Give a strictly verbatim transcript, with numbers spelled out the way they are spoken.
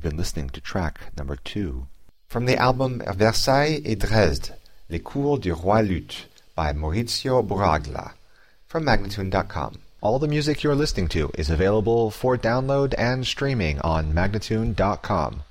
been listening to track number two. From the album Versailles et Dresde, Les Cours du Roi Luth by Maurizio Buraglia, from Magnatune dot com. All the music you're listening to is available for download and streaming on Magnatune dot com.